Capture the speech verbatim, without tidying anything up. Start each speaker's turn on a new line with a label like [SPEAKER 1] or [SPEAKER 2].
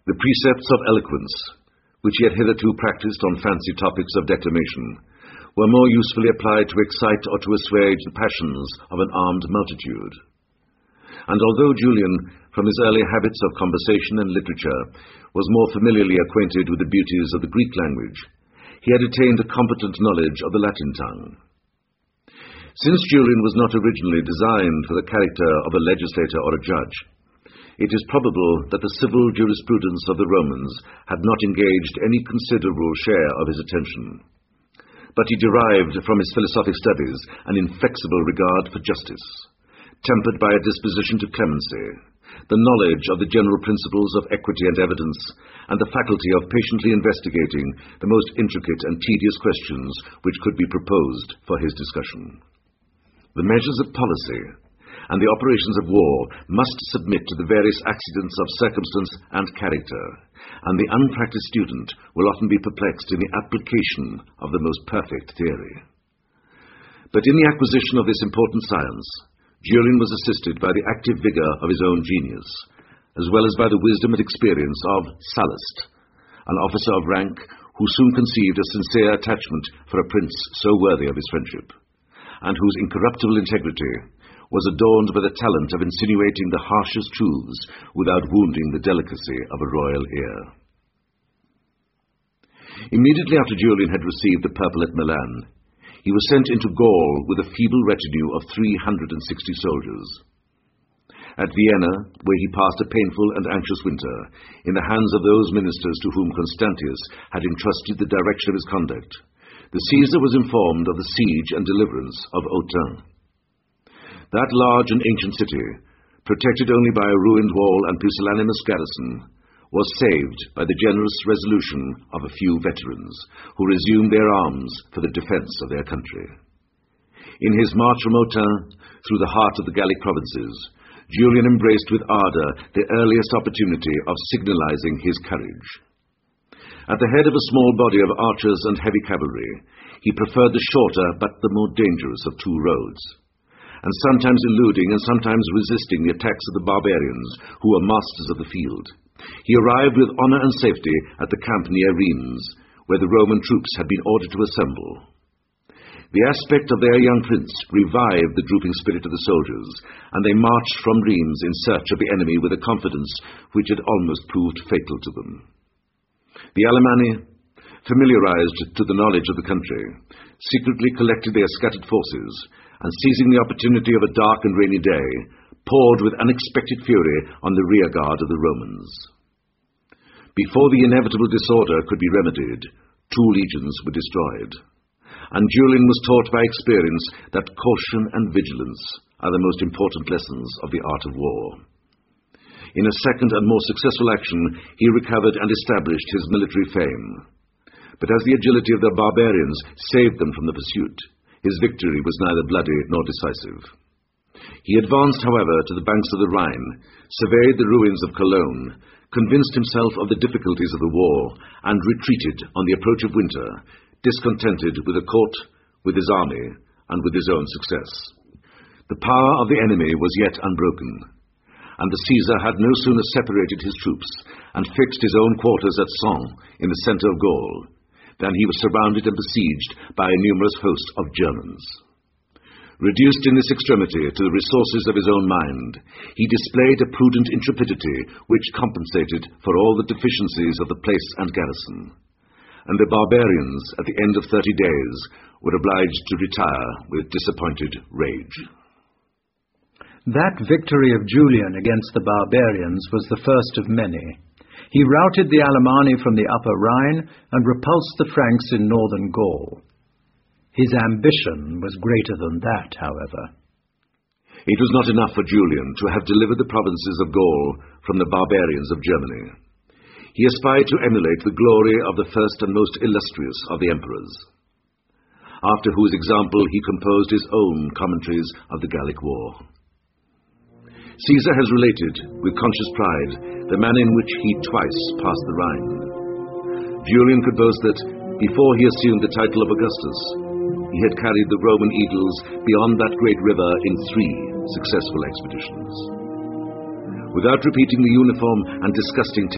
[SPEAKER 1] The precepts of eloquence, which he had hitherto practiced on fancy topics of declamation, were more usefully applied to excite or to assuage the passions of an armed multitude. And although Julian, from his early habits of conversation and literature, was more familiarly acquainted with the beauties of the Greek language, he had attained a competent knowledge of the Latin tongue. Since Julian was not originally designed for the character of a legislator or a judge, it is probable that the civil jurisprudence of the Romans had not engaged any considerable share of his attention. But he derived from his philosophic studies an inflexible regard for justice, tempered by a disposition to clemency, the knowledge of the general principles of equity and evidence, and the faculty of patiently investigating the most intricate and tedious questions which could be proposed for his discussion. The measures of policy and the operations of war must submit to the various accidents of circumstance and character, and the unpracticed student will often be perplexed in the application of the most perfect theory. But in the acquisition of this important science, Julian was assisted by the active vigor of his own genius, as well as by the wisdom and experience of Sallust, an officer of rank who soon conceived a sincere attachment for a prince so worthy of his friendship, and whose incorruptible integrity was adorned by the talent of insinuating the harshest truths without wounding the delicacy of a royal ear. Immediately after Julian had received the purple at Milan, he was sent into Gaul with a feeble retinue of three hundred sixty soldiers. At Vienna, where he passed a painful and anxious winter, in the hands of those ministers to whom Constantius had entrusted the direction of his conduct, the Caesar was informed of the siege and deliverance of Autun. That large and ancient city, protected only by a ruined wall and pusillanimous garrison, was saved by the generous resolution of a few veterans, who resumed their arms for the defense of their country. In his march from Autun, through the heart of the Gallic provinces, Julian embraced with ardor the earliest opportunity of signalizing his courage. At the head of a small body of archers and heavy cavalry, he preferred the shorter but the more dangerous of two roads, and sometimes eluding and sometimes resisting the attacks of the barbarians, who were masters of the field, he arrived with honor and safety at the camp near Rheims, where the Roman troops had been ordered to assemble. The aspect of their young prince revived the drooping spirit of the soldiers, and they marched from Rheims in search of the enemy with a confidence which had almost proved fatal to them. The Alemanni, familiarized to the knowledge of the country, secretly collected their scattered forces, and seizing the opportunity of a dark and rainy day, poured with unexpected fury on the rear guard of the Romans. Before the inevitable disorder could be remedied, two legions were destroyed, and Julian was taught by experience that caution and vigilance are the most important lessons of the art of war. In a second and more successful action, he recovered and established his military fame. But as the agility of the barbarians saved them from the pursuit, his victory was neither bloody nor decisive. He advanced, however, to the banks of the Rhine, surveyed the ruins of Cologne, convinced himself of the difficulties of the war, and retreated on the approach of winter, discontented with the court, with his army, and with his own success. The power of the enemy was yet unbroken, and the Caesar had no sooner separated his troops and fixed his own quarters at Sens, in the center of Gaul, than he was surrounded and besieged by a numerous host of Germans. Reduced in this extremity to the resources of his own mind, he displayed a prudent intrepidity which compensated for all the deficiencies of the place and garrison, and the barbarians, at the end of thirty days, were obliged to retire with disappointed rage.
[SPEAKER 2] That victory of Julian against the barbarians was the first of many. He routed the Alemanni from the upper Rhine and repulsed the Franks in northern Gaul. His ambition was greater than that, however.
[SPEAKER 1] It was not enough for Julian to have delivered the provinces of Gaul from the barbarians of Germany. He aspired to emulate the glory of the first and most illustrious of the emperors, after whose example he composed his own commentaries of the Gallic War. Caesar has related, with conscious pride, the manner in which he twice passed the Rhine. Julian could boast that, before he assumed the title of Augustus, he had carried the Roman eagles beyond that great river in three successful expeditions. Without repeating the uniform and disgusting